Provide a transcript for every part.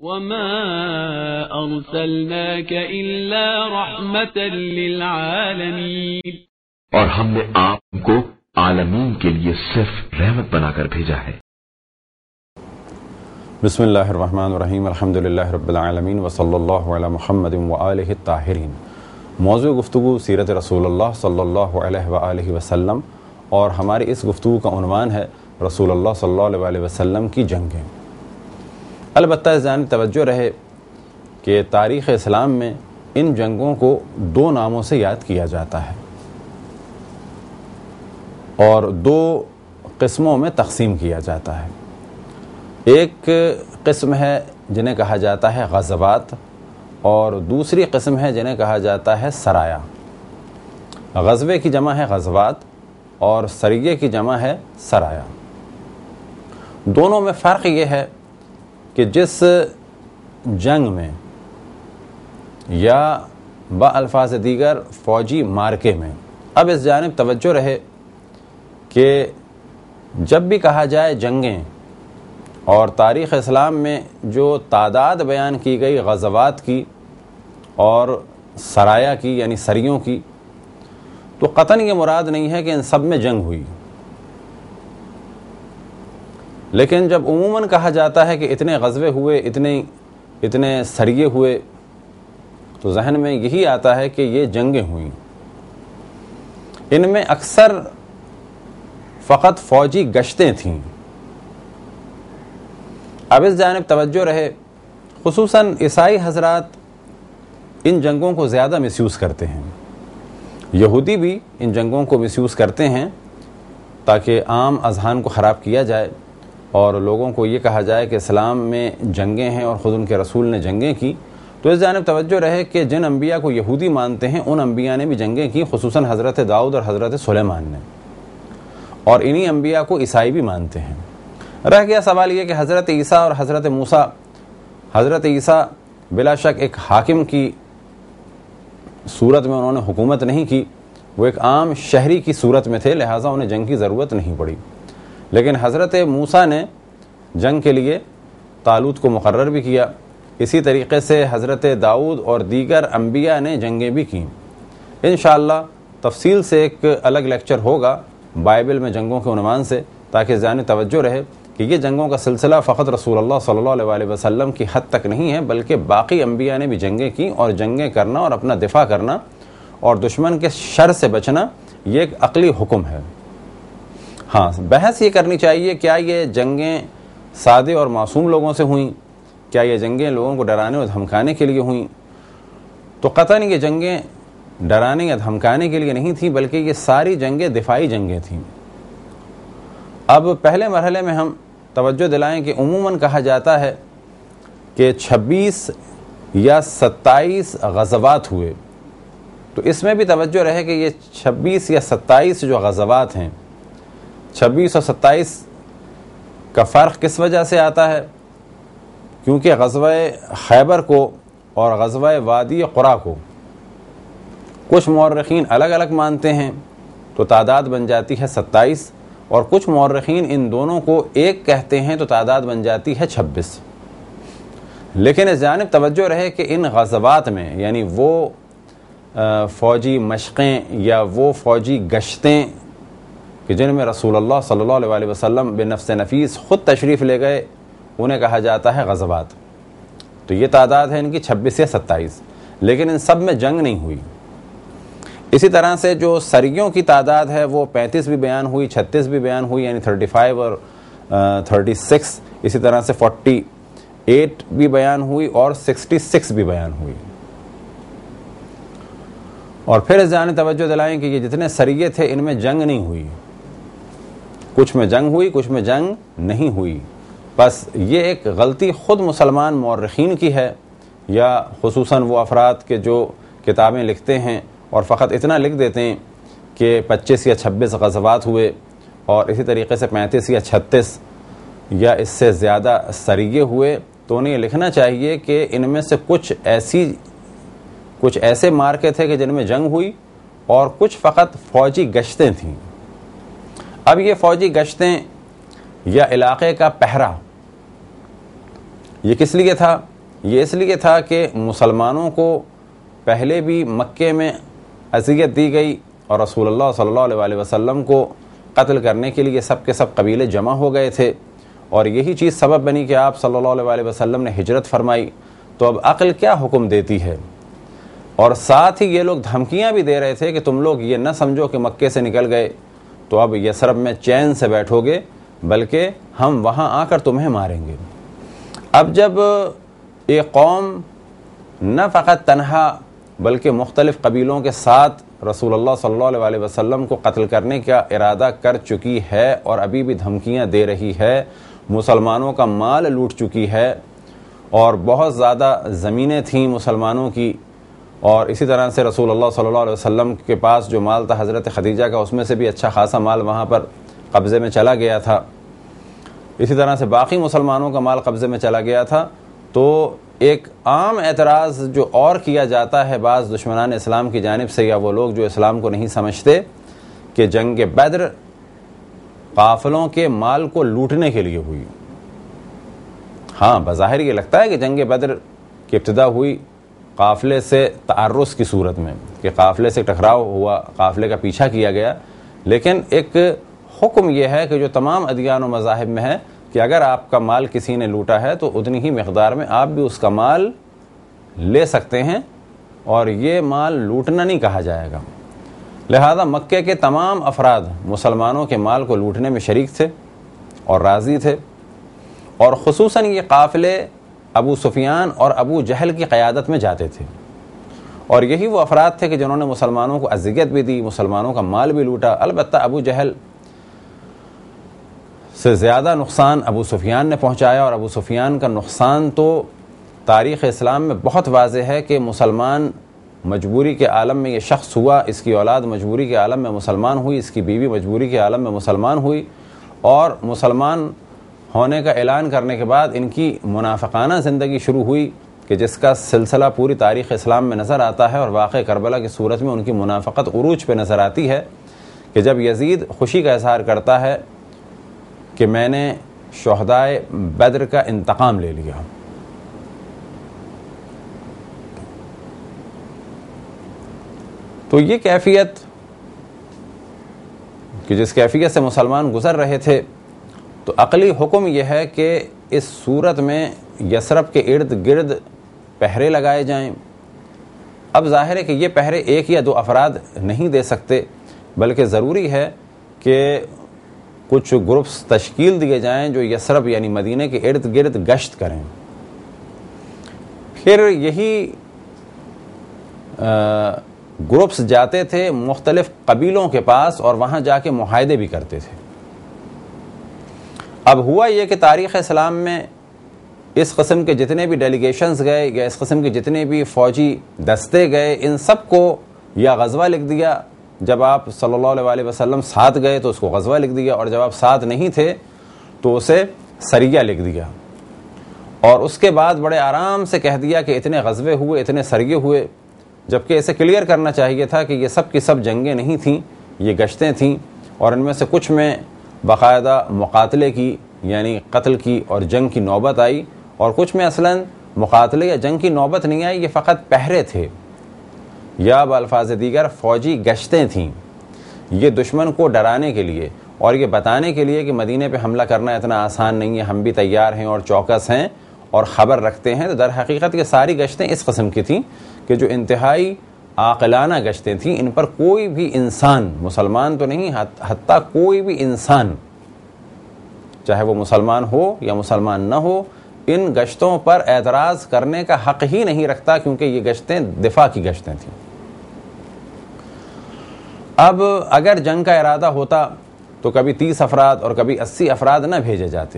وما أرسلناك إلا رحمة للعالمين، اور ہم نے آپ کو عالمین کے لیے صرف رحمت بنا کر بھیجا ہے۔ بسم اللہ الرحمن الرحیم، الحمدللہ رب العالمین وصلی اللہ علی محمد وآلہ الطاہرین۔ موضوع گفتگو سیرت رسول اللہ صلی اللہ علیہ وآلہ وسلم، اور ہماری اس گفتگو کا عنوان ہے رسول اللہ صلی اللہ علیہ وسلم کی جنگیں۔ البتہ اس جانب توجہ رہے کہ تاریخ اسلام میں ان جنگوں کو دو ناموں سے یاد کیا جاتا ہے اور دو قسموں میں تقسیم کیا جاتا ہے۔ ایک قسم ہے جنہیں کہا جاتا ہے غزوات، اور دوسری قسم ہے جنہیں کہا جاتا ہے سرایا۔ غزوے کی جمع ہے غزوات اور سریے کی جمع ہے سرایا۔ دونوں میں فرق یہ ہے کہ جس جنگ میں یا بالفاظ دیگر فوجی مارکے میں، اب اس جانب توجہ رہے کہ جب بھی کہا جائے جنگیں، اور تاریخ اسلام میں جو تعداد بیان کی گئی غزوات کی اور سرایا کی یعنی سریوں کی، تو قطعاً یہ مراد نہیں ہے کہ ان سب میں جنگ ہوئی، لیکن جب عموماً کہا جاتا ہے کہ اتنے غزوے ہوئے، اتنے سریے ہوئے، تو ذہن میں یہی آتا ہے کہ یہ جنگیں ہوئیں۔ ان میں اکثر فقط فوجی گشتیں تھیں۔ اب اس جانب توجہ رہے، خصوصاً عیسائی حضرات ان جنگوں کو زیادہ مس یوز کرتے ہیں، یہودی بھی ان جنگوں کو مس یوز کرتے ہیں تاکہ عام اذہان کو خراب کیا جائے اور لوگوں کو یہ کہا جائے کہ اسلام میں جنگیں ہیں اور خود ان کے رسول نے جنگیں کی۔ تو اس جانب توجہ رہے کہ جن انبیاء کو یہودی مانتے ہیں ان انبیاء نے بھی جنگیں کی، خصوصاً حضرت داؤد اور حضرت سلیمان نے، اور انہی انبیاء کو عیسائی بھی مانتے ہیں۔ رہ گیا سوال یہ کہ حضرت عیسیٰ اور حضرت موسیٰ، حضرت عیسیٰ بلا شک ایک حاکم کی صورت میں انہوں نے حکومت نہیں کی، وہ ایک عام شہری کی صورت میں تھے، لہٰذا انہیں جنگ کی ضرورت نہیں پڑی، لیکن حضرت موسیٰ نے جنگ کے لیے طالوت کو مقرر بھی کیا۔ اسی طریقے سے حضرت داؤد اور دیگر انبیاء نے جنگیں بھی کیں۔ انشاءاللہ تفصیل سے ایک الگ لیکچر ہوگا بائبل میں جنگوں کے عنوان سے، تاکہ ذہن توجہ رہے کہ یہ جنگوں کا سلسلہ فقط رسول اللہ صلی اللہ علیہ وسلم کی حد تک نہیں ہے، بلکہ باقی انبیاء نے بھی جنگیں کی، اور جنگیں کرنا اور اپنا دفاع کرنا اور دشمن کے شر سے بچنا یہ ایک عقلی حکم ہے۔ ہاں، بحث یہ کرنی چاہیے کیا یہ جنگیں سادے اور معصوم لوگوں سے ہوئیں، کیا یہ جنگیں لوگوں کو ڈرانے اور دھمکانے کے لیے ہوئیں؟ تو قطعاً یہ جنگیں ڈرانے یا دھمکانے کے لیے نہیں تھیں، بلکہ یہ ساری جنگیں دفاعی جنگیں تھیں۔ اب پہلے مرحلے میں ہم توجہ دلائیں کہ عموماً کہا جاتا ہے کہ 26 یا 27 غزوات ہوئے، تو اس میں بھی توجہ رہے کہ یہ 26 یا 27 جو غزوات ہیں، 26 اور 27 کا فرق کس وجہ سے آتا ہے؟ کیونکہ غزوہ خیبر کو اور غزوہ وادی قرا کو کچھ مورخین الگ الگ مانتے ہیں، تو تعداد بن جاتی ہے 27، اور کچھ مورخین ان دونوں کو ایک کہتے ہیں تو تعداد بن جاتی ہے 26۔ لیکن اس جانب توجہ رہے کہ ان غزوات میں یعنی وہ فوجی مشقیں یا وہ فوجی گشتیں کہ جن میں رسول اللہ صلی اللہ علیہ وسلم بنفس نفیس خود تشریف لے گئے، انہیں کہا جاتا ہے غزوات۔ تو یہ تعداد ہے ان کی 26 یا 27، لیکن ان سب میں جنگ نہیں ہوئی۔ اسی طرح سے جو سریوں کی تعداد ہے وہ 35 بھی بیان ہوئی، 36 بھی بیان ہوئی، یعنی 35 اور 36، اسی طرح سے 48 بھی بیان ہوئی اور 66 بھی بیان ہوئی۔ اور پھر اس جانب توجہ دلائیں کہ یہ جتنے سریے تھے ان میں جنگ نہیں ہوئی، کچھ میں جنگ ہوئی، کچھ میں جنگ نہیں ہوئی۔ بس یہ ایک غلطی خود مسلمان مورخین کی ہے، یا خصوصاً وہ افراد کے جو کتابیں لکھتے ہیں اور فقط اتنا لکھ دیتے ہیں کہ 25 یا 26 غزوات ہوئے، اور اسی طریقے سے 35 یا 36 یا اس سے زیادہ سریے ہوئے، تو انہیں یہ لکھنا چاہیے کہ ان میں سے کچھ ایسے مارکے تھے کہ جن میں جنگ ہوئی، اور کچھ فقط فوجی گشتیں تھیں۔ اب یہ فوجی گشتیں یا علاقے کا پہرا یہ کس لیے تھا؟ یہ اس لیے تھا کہ مسلمانوں کو پہلے بھی مکے میں اذیت دی گئی اور رسول اللہ صلی اللہ علیہ وسلم کو قتل کرنے کے لیے سب کے سب قبیلے جمع ہو گئے تھے، اور یہی چیز سبب بنی کہ آپ صلی اللہ علیہ وسلم نے ہجرت فرمائی۔ تو اب عقل کیا حکم دیتی ہے؟ اور ساتھ ہی یہ لوگ دھمکیاں بھی دے رہے تھے کہ تم لوگ یہ نہ سمجھو کہ مکے سے نکل گئے تو اب یثرب میں چین سے بیٹھو گے، بلکہ ہم وہاں آ کر تمہیں ماریں گے۔ اب جب ایک قوم نہ فقط تنہا بلکہ مختلف قبیلوں کے ساتھ رسول اللہ صلی اللہ علیہ وسلم کو قتل کرنے کا ارادہ کر چکی ہے اور ابھی بھی دھمکیاں دے رہی ہے، مسلمانوں کا مال لوٹ چکی ہے، اور بہت زیادہ زمینیں تھیں مسلمانوں کی، اور اسی طرح سے رسول اللہ صلی اللہ علیہ وسلم کے پاس جو مال تھا حضرت خدیجہ کا، اس میں سے بھی اچھا خاصا مال وہاں پر قبضے میں چلا گیا تھا، اسی طرح سے باقی مسلمانوں کا مال قبضے میں چلا گیا تھا۔ تو ایک عام اعتراض جو اور کیا جاتا ہے بعض دشمنان اسلام کی جانب سے، یا وہ لوگ جو اسلام کو نہیں سمجھتے، کہ جنگ بدر قافلوں کے مال کو لوٹنے کے لیے ہوئی۔ ہاں، بظاہر یہ لگتا ہے کہ جنگ بدر کی ابتدا ہوئی قافلے سے تعرض کی صورت میں، کہ قافلے سے ٹکراؤ ہوا، قافلے کا پیچھا کیا گیا، لیکن ایک حکم یہ ہے کہ جو تمام ادیان و مذاہب میں ہے کہ اگر آپ کا مال کسی نے لوٹا ہے تو اتنی ہی مقدار میں آپ بھی اس کا مال لے سکتے ہیں، اور یہ مال لوٹنا نہیں کہا جائے گا۔ لہذا مکے کے تمام افراد مسلمانوں کے مال کو لوٹنے میں شریک تھے اور راضی تھے، اور خصوصاً یہ قافلے ابو سفیان اور ابو جہل کی قیادت میں جاتے تھے، اور یہی وہ افراد تھے کہ جنہوں نے مسلمانوں کو اذیت بھی دی، مسلمانوں کا مال بھی لوٹا۔ البتہ ابو جہل سے زیادہ نقصان ابو سفیان نے پہنچایا، اور ابو سفیان کا نقصان تو تاریخ اسلام میں بہت واضح ہے کہ مسلمان مجبوری کے عالم میں یہ شخص ہوا، اس کی اولاد مجبوری کے عالم میں مسلمان ہوئی، اس کی بیوی مجبوری کے عالم میں مسلمان ہوئی، اور مسلمان ہونے کا اعلان کرنے کے بعد ان کی منافقانہ زندگی شروع ہوئی، کہ جس کا سلسلہ پوری تاریخ اسلام میں نظر آتا ہے، اور واقع کربلا کی صورت میں ان کی منافقت عروج پہ نظر آتی ہے، کہ جب یزید خوشی کا اظہار کرتا ہے کہ میں نے شہدائے بدر کا انتقام لے لیا۔ تو یہ کیفیت کہ جس کیفیت سے مسلمان گزر رہے تھے، تو عقلی حکم یہ ہے کہ اس صورت میں یثرب کے ارد گرد پہرے لگائے جائیں۔ اب ظاہر ہے کہ یہ پہرے ایک یا دو افراد نہیں دے سکتے، بلکہ ضروری ہے کہ کچھ گروپس تشکیل دیے جائیں جو یثرب یعنی مدینہ کے ارد گرد گشت کریں۔ پھر یہی گروپس جاتے تھے مختلف قبیلوں کے پاس اور وہاں جا کے معاہدے بھی کرتے تھے۔ اب ہوا یہ کہ تاریخ اسلام میں اس قسم کے جتنے بھی ڈیلیگیشنز گئے یا اس قسم کے جتنے بھی فوجی دستے گئے، ان سب کو یا غزوہ لکھ دیا، جب آپ صلی اللہ علیہ وسلم ساتھ گئے تو اس کو غزوہ لکھ دیا، اور جب آپ ساتھ نہیں تھے تو اسے سریہ لکھ دیا، اور اس کے بعد بڑے آرام سے کہہ دیا کہ اتنے غزوے ہوئے، اتنے سریے ہوئے، جبکہ اسے کلیئر کرنا چاہیے تھا کہ یہ سب کی سب جنگیں نہیں تھیں، یہ گشتیں تھیں، اور ان میں سے کچھ میں باقاعدہ مقاتلے کی یعنی قتل کی اور جنگ کی نوبت آئی، اور کچھ میں اصلاً مقاتلے یا جنگ کی نوبت نہیں آئی، یہ فقط پہرے تھے یا بالفاظ دیگر فوجی گشتیں تھیں، یہ دشمن کو ڈرانے کے لیے اور یہ بتانے کے لیے کہ مدینے پہ حملہ کرنا اتنا آسان نہیں ہے، ہم بھی تیار ہیں اور چوکس ہیں اور خبر رکھتے ہیں۔ تو در حقیقت یہ ساری گشتیں اس قسم کی تھیں کہ جو انتہائی عاقلانہ گشتیں تھیں، ان پر کوئی بھی انسان، مسلمان تو نہیں، حتیٰ کوئی بھی انسان، چاہے وہ مسلمان ہو یا مسلمان نہ ہو، ان گشتوں پر اعتراض کرنے کا حق ہی نہیں رکھتا، کیونکہ یہ گشتیں دفاع کی گشتیں تھیں۔ اب اگر جنگ کا ارادہ ہوتا تو کبھی 30 افراد اور کبھی 80 افراد نہ بھیجے جاتے،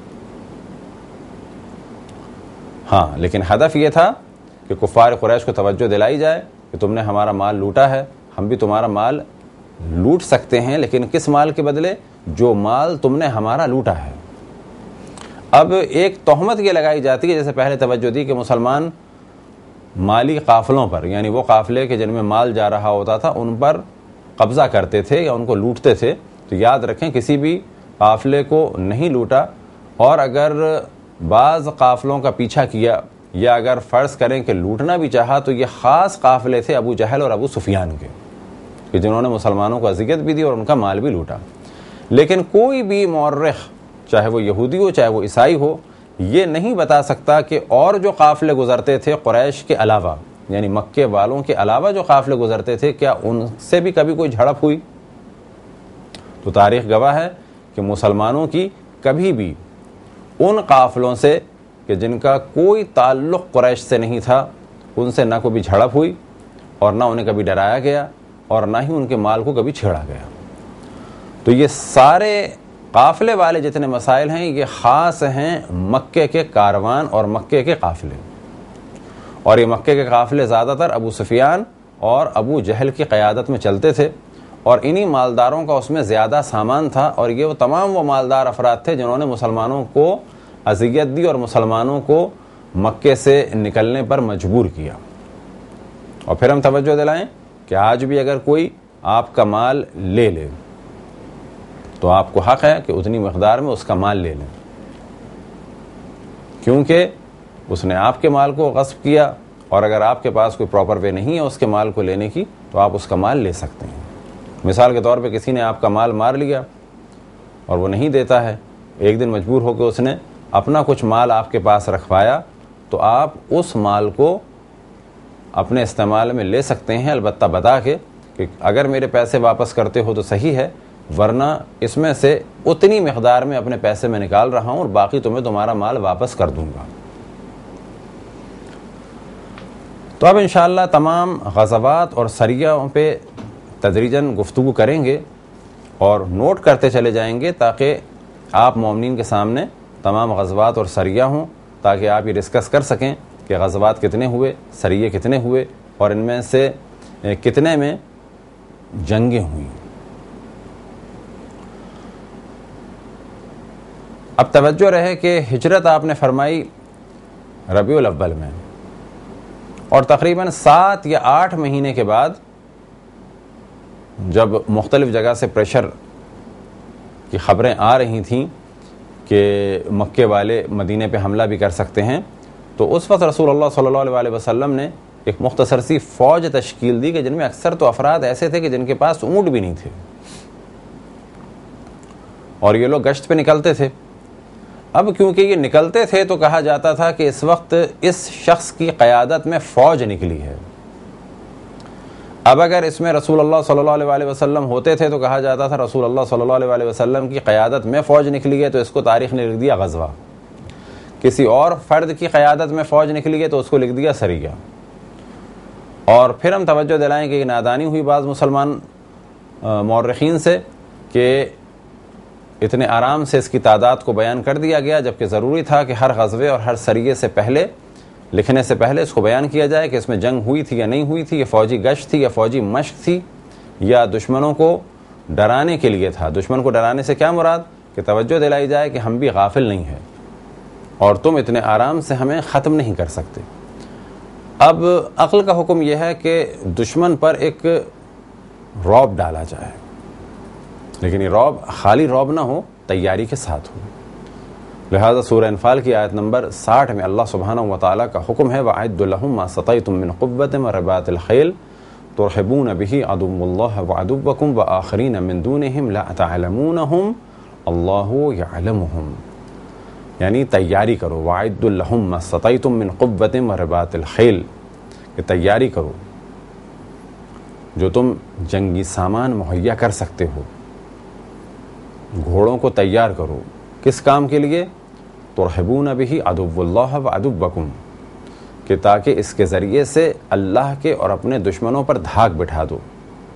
ہاں، لیکن ہدف یہ تھا کہ کفار قریش کو توجہ دلائی جائے کہ تم نے ہمارا مال لوٹا ہے، ہم بھی تمہارا مال لوٹ سکتے ہیں، لیکن کس مال کے بدلے؟ جو مال تم نے ہمارا لوٹا ہے۔ اب ایک تہمت یہ لگائی جاتی ہے، جیسے پہلے توجہ دی کہ مسلمان مالی قافلوں پر، یعنی وہ قافلے کے جن میں مال جا رہا ہوتا تھا ان پر قبضہ کرتے تھے یا ان کو لوٹتے تھے۔ تو یاد رکھیں کسی بھی قافلے کو نہیں لوٹا، اور اگر بعض قافلوں کا پیچھا کیا یا اگر فرض کریں کہ لوٹنا بھی چاہا تو یہ خاص قافلے تھے ابو جہل اور ابو سفیان کے، کہ جنہوں نے مسلمانوں کو اذیت بھی دی اور ان کا مال بھی لوٹا۔ لیکن کوئی بھی مورخ، چاہے وہ یہودی ہو چاہے وہ عیسائی ہو، یہ نہیں بتا سکتا کہ اور جو قافلے گزرتے تھے قریش کے علاوہ، یعنی مکے والوں کے علاوہ جو قافلے گزرتے تھے، کیا ان سے بھی کبھی کوئی جھڑپ ہوئی؟ تو تاریخ گواہ ہے کہ مسلمانوں کی کبھی بھی ان قافلوں سے کہ جن کا کوئی تعلق قریش سے نہیں تھا، ان سے نہ کوئی جھڑپ ہوئی اور نہ انہیں کبھی ڈرایا گیا اور نہ ہی ان کے مال کو کبھی چھیڑا گیا۔ تو یہ سارے قافلے والے جتنے مسائل ہیں یہ خاص ہیں مکے کے کاروان اور مکے کے قافلے، اور یہ مکے کے قافلے زیادہ تر ابو سفیان اور ابو جہل کی قیادت میں چلتے تھے، اور انہی مالداروں کا اس میں زیادہ سامان تھا، اور یہ وہ تمام وہ مالدار افراد تھے جنہوں نے مسلمانوں کو اذیت دی اور مسلمانوں کو مکے سے نکلنے پر مجبور کیا۔ اور پھر ہم توجہ دلائیں کہ آج بھی اگر کوئی آپ کا مال لے لے تو آپ کو حق ہے کہ اتنی مقدار میں اس کا مال لے لیں، کیونکہ اس نے آپ کے مال کو غصب کیا، اور اگر آپ کے پاس کوئی پراپر وے نہیں ہے اس کے مال کو لینے کی تو آپ اس کا مال لے سکتے ہیں۔ مثال کے طور پہ کسی نے آپ کا مال مار لیا اور وہ نہیں دیتا ہے، ایک دن مجبور ہو کے اس نے اپنا کچھ مال آپ کے پاس رکھوایا، تو آپ اس مال کو اپنے استعمال میں لے سکتے ہیں، البتہ بتا کے کہ اگر میرے پیسے واپس کرتے ہو تو صحیح ہے، ورنہ اس میں سے اتنی مقدار میں اپنے پیسے میں نکال رہا ہوں اور باقی تمہیں تمہارا مال واپس کر دوں گا۔ تو اب انشاءاللہ تمام غزوات اور سریوں پہ تدریجاً گفتگو کریں گے اور نوٹ کرتے چلے جائیں گے، تاکہ آپ مومنین کے سامنے تمام غزوات اور سریہ ہوں، تاکہ آپ یہ ڈسکس کر سکیں کہ غزوات کتنے ہوئے، سریے کتنے ہوئے، اور ان میں سے کتنے میں جنگیں ہوئیں۔ اب توجہ رہے کہ ہجرت آپ نے فرمائی ربیع الاول میں، اور تقریباً 7 یا 8 مہینے کے بعد جب مختلف جگہ سے پریشر کی خبریں آ رہی تھیں کہ مکے والے مدینے پہ حملہ بھی کر سکتے ہیں، تو اس وقت رسول اللہ صلی اللہ علیہ وسلم نے ایک مختصر سی فوج تشکیل دی کہ جن میں اکثر تو افراد ایسے تھے کہ جن کے پاس اونٹ بھی نہیں تھے، اور یہ لوگ گشت پہ نکلتے تھے۔ اب کیونکہ یہ نکلتے تھے تو کہا جاتا تھا کہ اس وقت اس شخص کی قیادت میں فوج نکلی ہے۔ اب اگر اس میں رسول اللہ صلی اللہ علیہ وسلم ہوتے تھے تو کہا جاتا تھا رسول اللہ صلی اللہ علیہ وسلم کی قیادت میں فوج نکلی ہے، تو اس کو تاریخ نے لکھ دیا غزوہ۔ کسی اور فرد کی قیادت میں فوج نکلی ہے تو اس کو لکھ دیا سریہ۔ اور پھر ہم توجہ دلائیں کہ یہ نادانی ہوئی بعض مسلمان مورخین سے کہ اتنے آرام سے اس کی تعداد کو بیان کر دیا گیا، جبکہ ضروری تھا کہ ہر غزوے اور ہر سریے سے پہلے، لکھنے سے پہلے اس کو بیان کیا جائے کہ اس میں جنگ ہوئی تھی یا نہیں ہوئی تھی، یہ فوجی گشت تھی یا فوجی مشق تھی، یا دشمنوں کو ڈرانے کے لیے تھا۔ دشمن کو ڈرانے سے کیا مراد؟ کہ توجہ دلائی جائے کہ ہم بھی غافل نہیں ہیں اور تم اتنے آرام سے ہمیں ختم نہیں کر سکتے۔ اب عقل کا حکم یہ ہے کہ دشمن پر ایک رعب ڈالا جائے، لیکن یہ رعب خالی رعب نہ ہو، تیاری کے ساتھ ہو۔ لہذا سورہ انفال کی آیت نمبر 60 میں اللہ سبحانہ وتعالیٰ کا حکم ہے وَأَعِدُّوا لَهُم مَّا اسْتَطَعْتُم مِّن قُوَّةٍ وَرِبَاطِ الْخَيْلِ تُرْهِبُونَ بِهِ عَدُوَّ اللَّهِ وَعَدُوَّكُمْ وَآخَرِينَ مِن دُونِهِمْ لَا تَعْلَمُونَهُمْ اللَّهُ يَعْلَمُهُمْ، یعنی تیاری کرو، وَأَعِدُّوا لَهُم مَّا اسْتَطَعْتُم مِّن قُوَّةٍ وَرِبَاطِ الْخَيْلِ، کہ تیاری کرو جو تم جنگی سامان مہیا کر سکتے ہو، گھوڑوں کو تیار کرو، کس کام کے لیے؟ ترہبون بہ عدو اللہ وعدوکم، کہ تاکہ اس کے ذریعے سے اللہ کے اور اپنے دشمنوں پر دھاک بٹھا دو،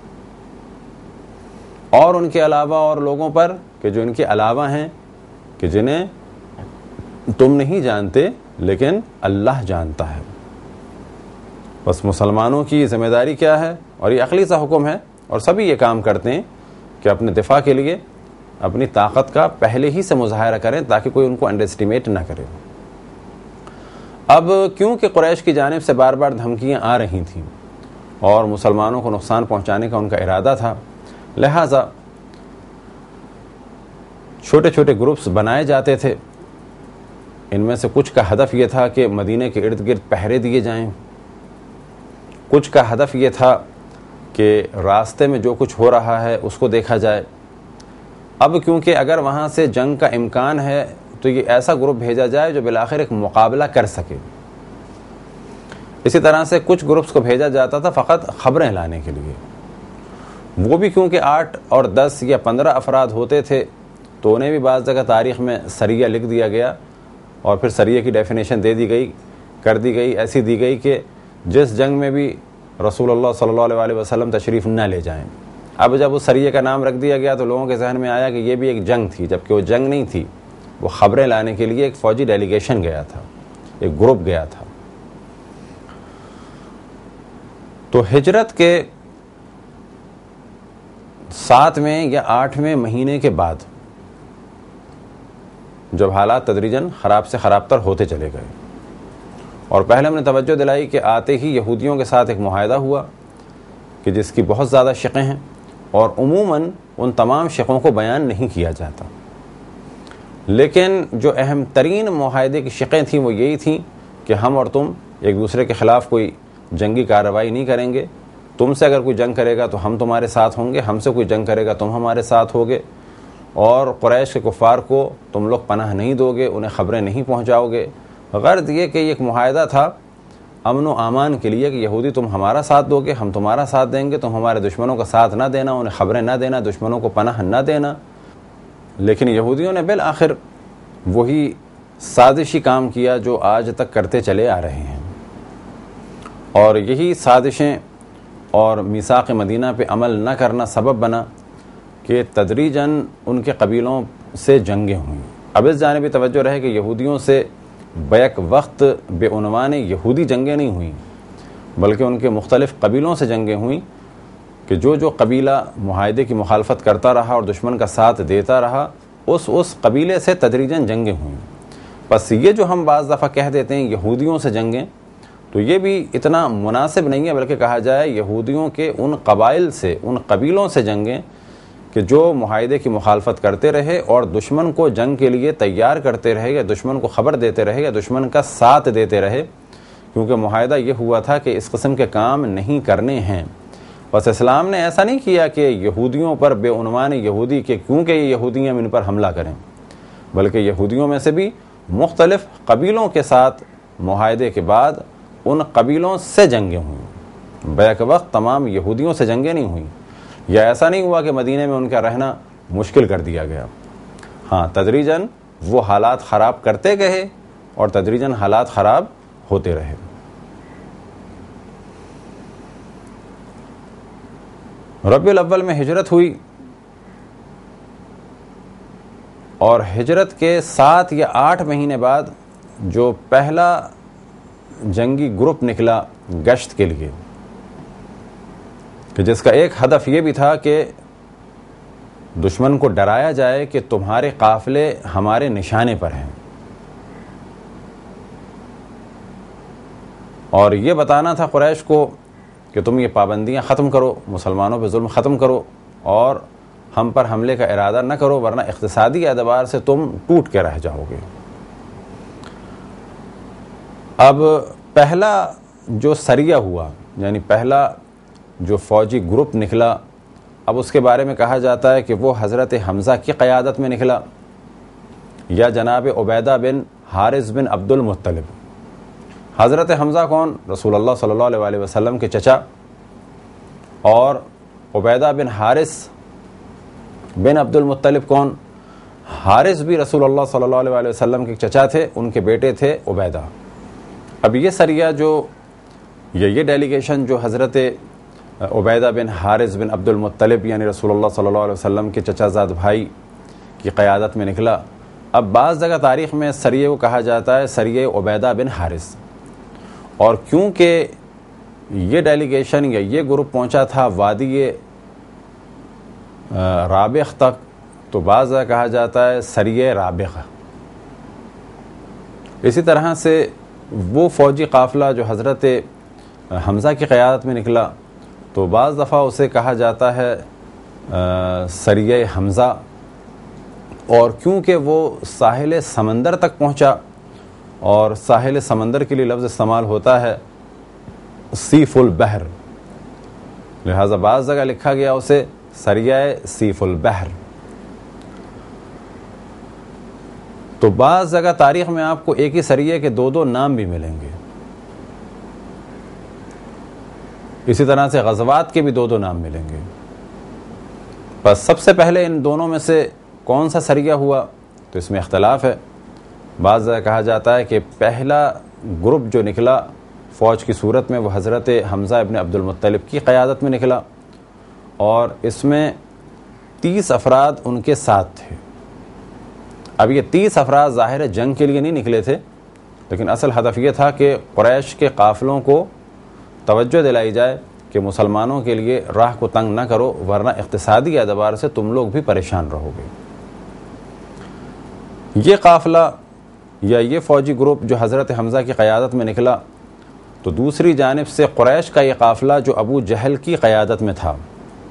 اور ان کے علاوہ اور لوگوں پر کہ جو ان کے علاوہ ہیں، کہ جنہیں تم نہیں جانتے لیکن اللہ جانتا ہے۔ بس مسلمانوں کی ذمہ داری کیا ہے، اور یہ عقلی سا حکم ہے، اور سبھی یہ کام کرتے ہیں کہ اپنے دفاع کے لیے اپنی طاقت کا پہلے ہی سے مظاہرہ کریں تاکہ کوئی ان کو انڈر اسٹیمیٹ نہ کرے۔ اب کیونکہ قریش کی جانب سے بار بار دھمکیاں آ رہی تھیں اور مسلمانوں کو نقصان پہنچانے کا ان کا ارادہ تھا، لہٰذا چھوٹے چھوٹے گروپس بنائے جاتے تھے ان میں سے کچھ کا ہدف یہ تھا کہ مدینہ کے ارد گرد پہرے دیے جائیں، کچھ کا ہدف یہ تھا کہ راستے میں جو کچھ ہو رہا ہے اس کو دیکھا جائے۔ اب کیونکہ اگر وہاں سے جنگ کا امکان ہے تو یہ ایسا گروپ بھیجا جائے جو بالآخر ایک مقابلہ کر سکے۔ اسی طرح سے کچھ گروپس کو بھیجا جاتا تھا فقط خبریں لانے کے لیے، وہ بھی کیونکہ 8 اور 10 یا 15 افراد ہوتے تھے تو انہیں بھی بعض جگہ تاریخ میں سریہ لکھ دیا گیا، اور پھر سریہ کی ڈیفینیشن کر دی گئی ایسی دی گئی کہ جس جنگ میں بھی رسول اللہ صلی اللہ علیہ وسلم تشریف نہ لے جائیں۔ اب جب اس سریہ کا نام رکھ دیا گیا تو لوگوں کے ذہن میں آیا کہ یہ بھی ایک جنگ تھی، جبکہ وہ جنگ نہیں تھی، وہ خبریں لانے کے لیے ایک فوجی ڈیلیگیشن گیا تھا، ایک گروپ گیا تھا۔ تو ہجرت کے 7ویں یا 8ویں مہینے کے بعد جب حالات تدریجاً خراب سے خراب تر ہوتے چلے گئے، اور پہلے ہم نے توجہ دلائی کہ آتے ہی یہودیوں کے ساتھ ایک معاہدہ ہوا کہ جس کی بہت زیادہ شقیں ہیں، اور عموماً ان تمام شقوں کو بیان نہیں کیا جاتا، لیکن جو اہم ترین معاہدے کی شقیں تھیں وہ یہی تھیں کہ ہم اور تم ایک دوسرے کے خلاف کوئی جنگی کارروائی نہیں کریں گے، تم سے اگر کوئی جنگ کرے گا تو ہم تمہارے ساتھ ہوں گے، ہم سے کوئی جنگ کرے گا تم ہمارے ساتھ ہوگے، اور قریش کے کفار کو تم لوگ پناہ نہیں دو گے، انہیں خبریں نہیں پہنچاؤ گے۔ غرض یہ کہ یہ ایک معاہدہ تھا امن و امان کے لیے کہ یہودی تم ہمارا ساتھ دو گے، ہم تمہارا ساتھ دیں گے، تم ہمارے دشمنوں کا ساتھ نہ دینا، انہیں خبریں نہ دینا، دشمنوں کو پناہ نہ دینا۔ لیکن یہودیوں نے بالآخر وہی سازشی کام کیا جو آج تک کرتے چلے آ رہے ہیں، اور یہی سازشیں اور میثاق مدینہ پہ عمل نہ کرنا سبب بنا کہ تدریجاً ان کے قبیلوں سے جنگیں ہوئیں۔ اب اس جانب توجہ رہے کہ یہودیوں سے بیک وقت بے عنوان یہودی جنگیں نہیں ہوئیں، بلکہ ان کے مختلف قبیلوں سے جنگیں ہوئیں کہ جو قبیلہ معاہدے کی مخالفت کرتا رہا اور دشمن کا ساتھ دیتا رہا، اس قبیلے سے تدریجاً جنگیں ہوئیں۔ بس یہ جو ہم بعض دفعہ کہہ دیتے ہیں یہودیوں سے جنگیں، تو یہ بھی اتنا مناسب نہیں ہے، بلکہ کہا جائے یہودیوں کے ان قبائل سے، ان قبیلوں سے جنگیں کہ جو معاہدے کی مخالفت کرتے رہے اور دشمن کو جنگ کے لیے تیار کرتے رہے، یا دشمن کو خبر دیتے رہے، یا دشمن کا ساتھ دیتے رہے، کیونکہ معاہدہ یہ ہوا تھا کہ اس قسم کے کام نہیں کرنے ہیں۔ بس اسلام نے ایسا نہیں کیا کہ یہودیوں پر بے عنوان یہودی کہ کیونکہ یہ یہودی ہیں ان پر حملہ کریں، بلکہ یہودیوں میں سے بھی مختلف قبیلوں کے ساتھ معاہدے کے بعد ان قبیلوں سے جنگیں ہوئیں، بیک وقت تمام یہودیوں سے جنگیں نہیں ہوئیں، یا ایسا نہیں ہوا کہ مدینے میں ان کا رہنا مشکل کر دیا گیا۔ ہاں، تدریجاً وہ حالات خراب کرتے گئے اور تدریجاً حالات خراب ہوتے رہے۔ ربیع الاول میں ہجرت ہوئی، اور ہجرت کے 7 یا 8 مہینے بعد جو پہلا جنگی گروپ نکلا گشت کے لیے، کہ جس کا ایک ہدف یہ بھی تھا کہ دشمن کو ڈرایا جائے کہ تمہارے قافلے ہمارے نشانے پر ہیں، اور یہ بتانا تھا قریش کو کہ تم یہ پابندیاں ختم کرو، مسلمانوں پہ ظلم ختم کرو، اور ہم پر حملے کا ارادہ نہ کرو، ورنہ اقتصادی اعتبار سے تم ٹوٹ کے رہ جاؤ گے۔ اب پہلا جو سریہ ہوا، یعنی پہلا جو فوجی گروپ نکلا، اب اس کے بارے میں کہا جاتا ہے کہ وہ حضرت حمزہ کی قیادت میں نکلا، یا جناب عبیدہ بن حارث بن عبد المطلب۔ حضرت حمزہ کون؟ رسول اللہ صلی اللہ علیہ وسلم کے چچا، اور عبیدہ بن حارث بن عبد المطلب کون؟ حارث بھی رسول اللہ صلی اللہ علیہ وسلم کے چچا تھے، ان کے بیٹے تھے عبیدہ۔ اب یہ سریہ یہ ڈیلیگیشن جو حضرت عبیدہ بن حارث بن عبد المطلب یعنی رسول اللہ صلی اللہ علیہ وسلم کے چچا زاد بھائی کی قیادت میں نکلا، اب بعض جگہ تاریخ میں سریہ کو کہا جاتا ہے سریہ عبیدہ بن حارث، اور کیونکہ یہ ڈیلیگیشن یا یہ گروپ پہنچا تھا وادی رابغ تک، تو بعض جگہ کہا جاتا ہے سریہ رابغ۔ اسی طرح سے وہ فوجی قافلہ جو حضرت حمزہ کی قیادت میں نکلا، تو بعض دفعہ اسے کہا جاتا ہے سریہ حمزہ، اور کیونکہ وہ ساحل سمندر تک پہنچا اور ساحل سمندر کے لیے لفظ استعمال ہوتا ہے سیف البحر، لہذا بعض جگہ لکھا گیا اسے سریہ سیف البحر۔ تو بعض جگہ تاریخ میں آپ کو ایک ہی سریے کے دو نام بھی ملیں گے، اسی طرح سے غزوات کے بھی دو نام ملیں گے۔ بس سب سے پہلے ان دونوں میں سے کون سا سریہ ہوا تو اس میں اختلاف ہے۔ بعض جگہ کہا جاتا ہے کہ پہلا گروپ جو نکلا فوج کی صورت میں وہ حضرت حمزہ ابن عبد المطلب کی قیادت میں نکلا، اور اس میں 30 افراد ان کے ساتھ تھے۔ اب یہ 30 افراد ظاہر جنگ کے لیے نہیں نکلے تھے، لیکن اصل ہدف یہ تھا کہ قریش کے قافلوں کو توجہ دلائی جائے کہ مسلمانوں کے لیے راہ کو تنگ نہ کرو، ورنہ اقتصادی اعتبار سے تم لوگ بھی پریشان رہو گے۔ یہ قافلہ یا یہ فوجی گروپ جو حضرت حمزہ کی قیادت میں نکلا، تو دوسری جانب سے قریش کا یہ قافلہ جو ابو جہل کی قیادت میں تھا،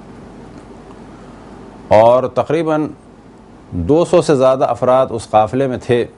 اور تقریباً 200 سے زیادہ افراد اس قافلے میں تھے،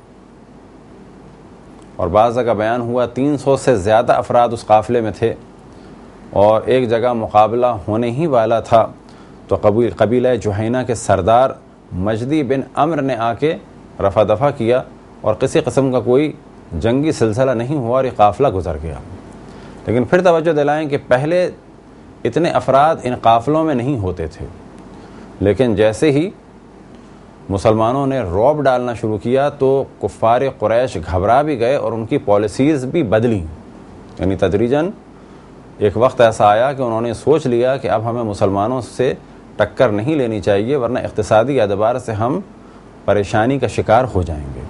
اور بعض جگہ بیان ہوا 300 سے زیادہ افراد اس قافلے میں تھے، اور ایک جگہ مقابلہ ہونے ہی والا تھا تو قبیلہ جہینہ کے سردار مجدی بن عمر نے آ کے رفع دفع کیا، اور کسی قسم کا کوئی جنگی سلسلہ نہیں ہوا اور یہ قافلہ گزر گیا۔ لیکن پھر توجہ دلائیں کہ پہلے اتنے افراد ان قافلوں میں نہیں ہوتے تھے، لیکن جیسے ہی مسلمانوں نے رعب ڈالنا شروع کیا تو کفار قریش گھبرا بھی گئے اور ان کی پالیسیز بھی بدلیں، یعنی تدریجاً ایک وقت ایسا آیا کہ انہوں نے سوچ لیا کہ اب ہمیں مسلمانوں سے ٹکر نہیں لینی چاہیے، ورنہ اقتصادی اعتبار سے ہم پریشانی کا شکار ہو جائیں گے۔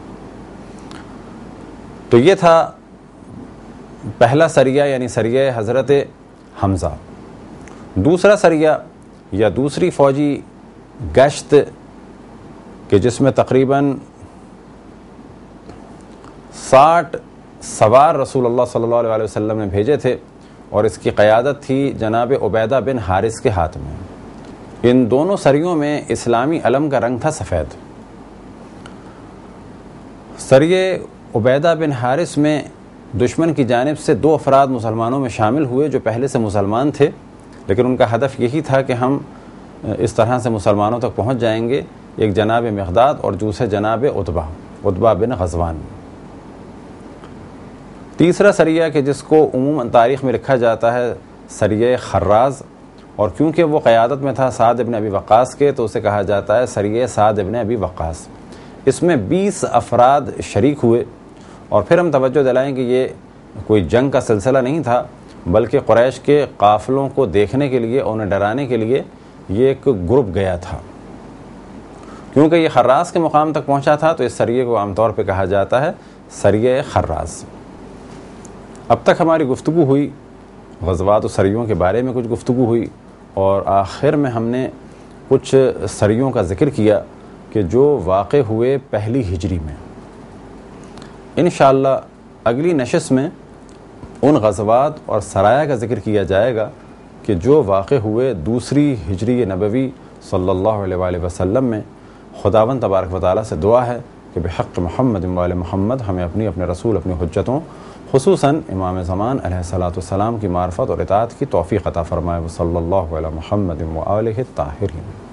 تو یہ تھا پہلا سریہ، یعنی سریہ حضرت حمزہ۔ دوسرا سریہ یا دوسری فوجی گشت کہ جس میں تقریباً 60 سوار رسول اللہ صلی اللہ علیہ وسلم نے بھیجے تھے، اور اس کی قیادت تھی جناب عبیدہ بن حارث کے ہاتھ میں۔ ان دونوں سریوں میں اسلامی علم کا رنگ تھا سفید۔ سریہ عبیدہ بن حارث میں دشمن کی جانب سے 2 افراد مسلمانوں میں شامل ہوئے جو پہلے سے مسلمان تھے، لیکن ان کا ہدف یہی تھا کہ ہم اس طرح سے مسلمانوں تک پہنچ جائیں گے، ایک جناب مقداد اور دوسرے جناب عتبہ بن غزوان۔ تیسرا سریہ کہ جس کو عموماً تاریخ میں لکھا جاتا ہے سریہ خراز، اور کیونکہ وہ قیادت میں تھا سعد ابن ابی وقاص کے تو اسے کہا جاتا ہے سریہ سعد ابن ابی وقاص۔ اس میں 20 افراد شریک ہوئے، اور پھر ہم توجہ دلائیں کہ یہ کوئی جنگ کا سلسلہ نہیں تھا، بلکہ قریش کے قافلوں کو دیکھنے کے لیے اور انہیں ڈرانے کے لیے یہ ایک گروپ گیا تھا۔ کیونکہ یہ خراز کے مقام تک پہنچا تھا تو اس سریے کو عام طور پہ کہا جاتا ہے سریہ خراز۔ اب تک ہماری گفتگو ہوئی، غزوات و سریوں کے بارے میں کچھ گفتگو ہوئی، اور آخر میں ہم نے کچھ سریوں کا ذکر کیا کہ جو واقع ہوئے پہلی ہجری میں۔ انشاءاللہ اگلی نشست میں ان غزوات اور سرایا کا ذکر کیا جائے گا کہ جو واقع ہوئے دوسری ہجری نبوی صلی اللہ علیہ وآلہ وسلم میں۔ خداوند تبارک و تعالیٰ سے دعا ہے کہ بحق محمد وآل محمد ہمیں اپنے رسول اپنی حجتوں خصوصاً امام زمان علیہ الصلاۃ والسلام کی معرفت اور اطاعت کی توفیق عطا فرمائے۔ صلی اللہ علیہ محمد وآلہ الطاہرین۔